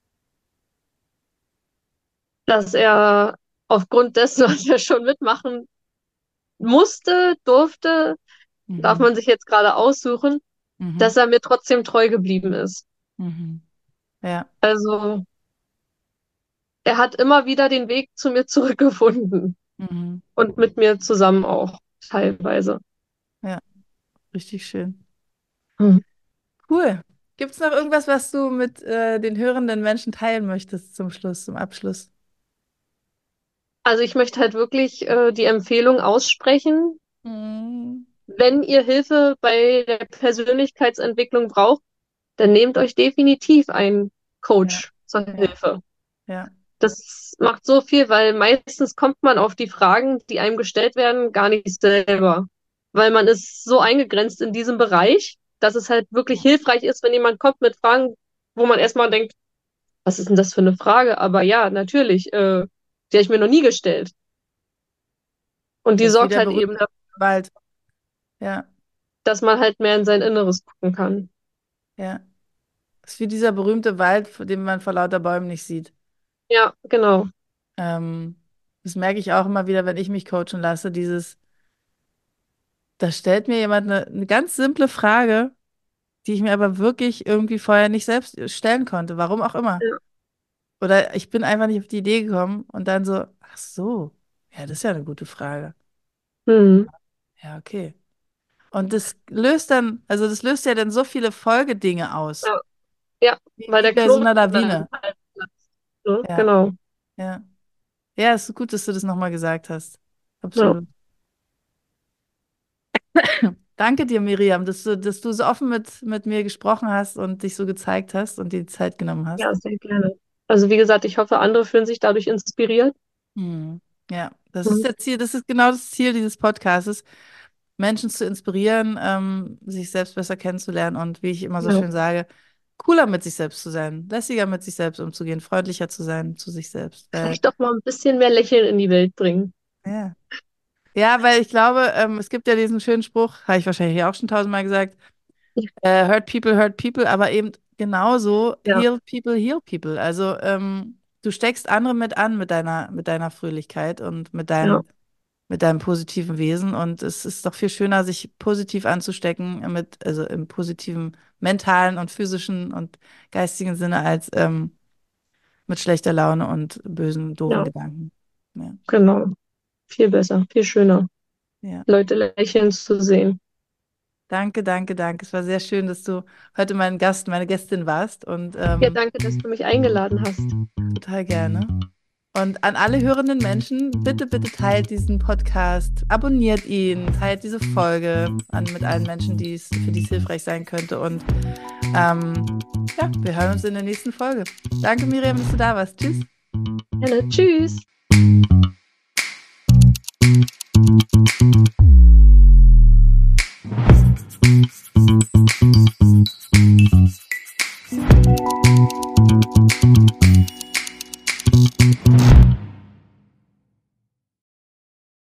Dass er aufgrund dessen, was er schon mitmachen musste, durfte, darf Mhm. man sich jetzt gerade aussuchen, Mhm. dass er mir trotzdem treu geblieben ist. Mhm. Ja. Also er hat immer wieder den Weg zu mir zurückgefunden Mhm. und mit mir zusammen auch teilweise. Ja, richtig schön. Hm. Cool. Gibt es noch irgendwas, was du mit äh, den hörenden Menschen teilen möchtest zum Schluss, zum Abschluss? Also ich möchte halt wirklich äh, die Empfehlung aussprechen, Mhm. wenn ihr Hilfe bei der Persönlichkeitsentwicklung braucht, dann nehmt euch definitiv einen Ja, Coach zur ja, Hilfe. ja. Das macht so viel, weil meistens kommt man auf die Fragen, die einem gestellt werden, gar nicht selber. Weil man ist so eingegrenzt in diesem Bereich, dass es halt wirklich hilfreich ist, wenn jemand kommt mit Fragen, wo man erstmal denkt, was ist denn das für eine Frage? Aber ja, natürlich, äh, die habe ich mir noch nie gestellt. Und die Das ist wie sorgt der halt eben berühmte dafür, Wald. Ja, dass man halt mehr in sein Inneres gucken kann. ja. Das ist wie dieser berühmte Wald, den man vor lauter Bäumen nicht sieht. Ja, genau. Ähm, Das merke ich auch immer wieder, wenn ich mich coachen lasse. Dieses, da stellt mir jemand eine, eine ganz simple Frage, die ich mir aber wirklich irgendwie vorher nicht selbst stellen konnte, warum auch immer. Ja. Oder ich bin einfach nicht auf die Idee gekommen und dann so, ach so, ja, das ist ja eine gute Frage. Hm. Ja, okay. Und das löst dann, also das löst ja dann so viele Folgedinge aus, Ja, ja, wie, weil wie der bei so Knoten einer dann Lawine. halt platzt. Ne? Ja, Genau. ja. Ja, es ist gut, dass du das nochmal gesagt hast. Ja. Absolut. Danke dir, Miriam, dass du, dass du so offen mit, mit mir gesprochen hast und dich so gezeigt hast und dir die Zeit genommen hast. Ja, sehr gerne. Also wie gesagt, ich hoffe, andere fühlen sich dadurch inspiriert. Hm. Ja, das ist Mhm. der Ziel, das ist genau das Ziel dieses Podcasts, Menschen zu inspirieren, ähm, sich selbst besser kennenzulernen und wie ich immer so Ja. schön sage, cooler mit sich selbst zu sein, lässiger mit sich selbst umzugehen, freundlicher zu sein zu sich selbst. Weil, Vielleicht doch mal ein bisschen mehr Lächeln in die Welt bringen. ja. Ja, weil ich glaube, ähm, es gibt ja diesen schönen Spruch, habe ich wahrscheinlich auch schon tausendmal gesagt, äh, hurt people, hurt people, aber eben genauso Ja, heal people, heal people. Also ähm, du steckst andere mit an mit deiner, mit deiner Fröhlichkeit und mit ja, deinem, mit deinem positiven Wesen. Und es ist doch viel schöner, sich positiv anzustecken, mit, also im positiven mentalen und physischen und geistigen Sinne, als ähm, mit schlechter Laune und bösen, doofen ja, Gedanken. Ja, genau. Viel besser, viel schöner, ja. Leute lächeln zu sehen. Danke, danke, danke. Es war sehr schön, dass du heute mein Gast, meine Gästin warst und Ja, ähm, danke, dass du mich eingeladen hast. total gerne. Und an alle hörenden Menschen, bitte, bitte teilt diesen Podcast, abonniert ihn, teilt diese Folge an, mit allen Menschen, die es, für die es hilfreich sein könnte. Und ähm, ja, wir hören uns in der nächsten Folge. Danke, Miriam, dass du da warst. Tschüss. Gerne. Tschüss.